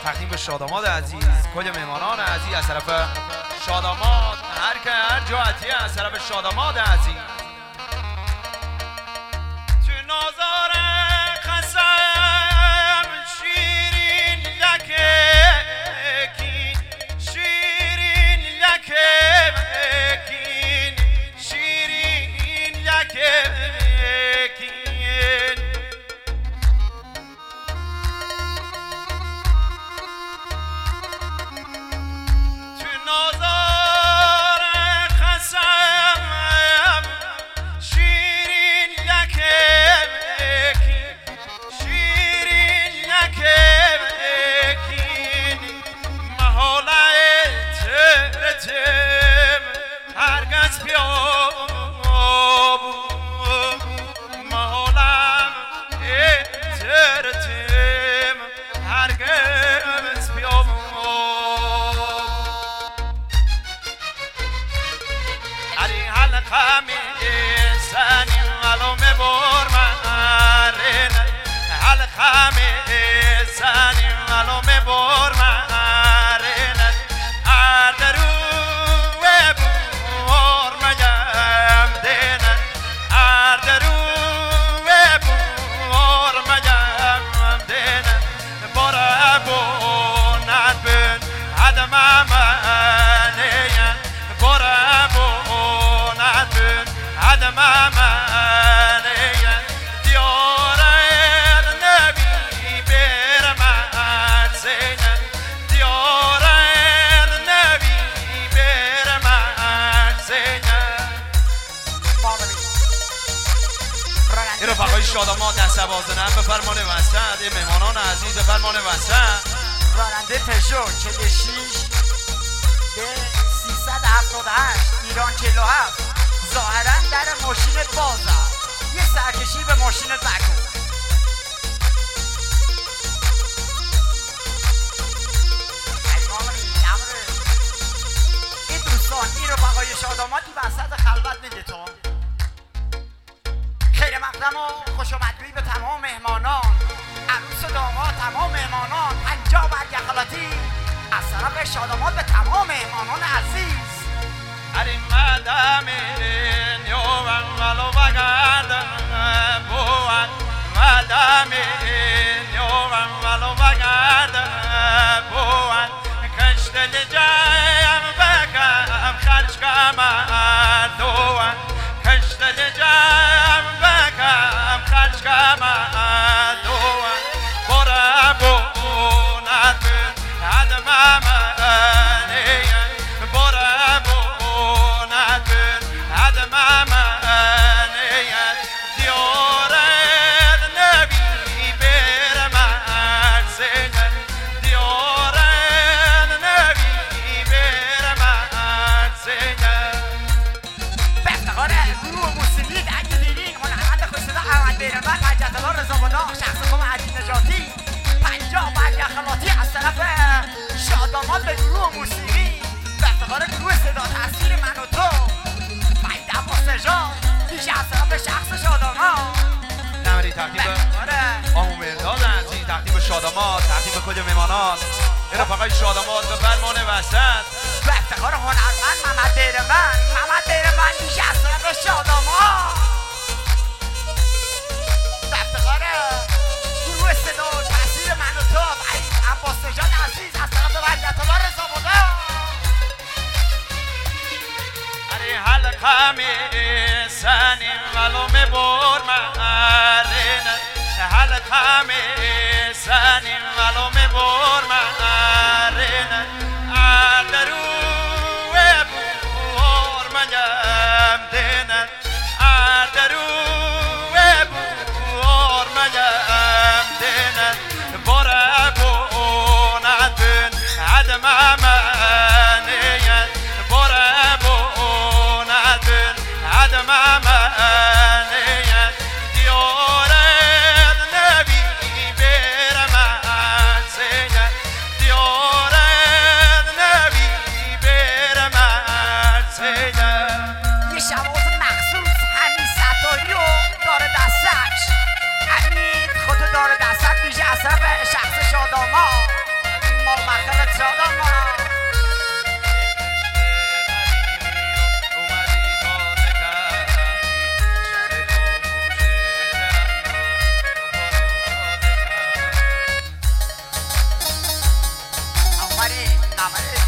تقدیم به شاداماد عزیز، کل مهمانان عزیز از طرف شاداماد، هر جهتی از طرف شاداماد عزیز. تو نازار قسم شیرین لکین، شیرین لکین، شیرین لکین. رفقای شاداماد دست بازنم به فرمان وسط، مهمانان عزیز به فرمان وسط. راننده پژو 46 به 378 ایران 47 ظاهرا در ماشین بازه، یه سرکشی به ماشین بکن. این دوستان این رفقای شادامادی وسط خلوت میده تو خیر مقدم و خوش آمدگویی به تمام مهمانان، عروس و داماد، تمام مهمانان، 50 برگ خلاطی از طرف شاداماد به تمام مهمانان عزیز. اری مدامین یوان ولو بگردن بوان، مدامین یوان ولو بگردن بوان، کشت لجایم بگم خرج کمر دوان، کشت لجایم بگم خرج کمر دوان، برا بونت هدم منیم، برا بونت هدم منیم، دیارت نبی بر من زنم، دیارت نبی بر من زنم. به افتخار گروه موسیقی درک دیرین هنرمند خوش‌صدا احمد بیرمن، حجت‌الله رضابالله، شخص قوم عدی نجاتی، 50 برگ خلاطی از طرف شاداماد به گروه موسیقی، به افتخار گروه صدا تصویر من و تو، وحید عباس نژاد، دیگه از طرف شخص شاداماد. نمری تقدیم به آمو مرداد عزیز، تقدیم به شاداماد، تقدیم به کل مهمانان، این رفقای شاداماد به فرمان وسط. به افتخار هنرمند محمد بیرمن، محمد بیرمن دیگه از طرف شاداماد، به افتخار گروه صدا و تصویر من و تو، وحید عباس نژاد عزیز از طرف حجت‌الله رضابالله. اری حلقه میزنیم ولو میبر مرین، حلقه میزنیم ولو میبر مرین، اردرو بور مگم دینن، اردرو بور مگم دینن، برا بونتن عدم منین، برا بونتن عدم منین، دیارت نبی بر من زنم، دیارت نبی بر من زنم. یه شواز مخصوص همین ستاری رو داره دستش، همین خودو داره دستش، میشه از طرف شخص شاداماد. عمل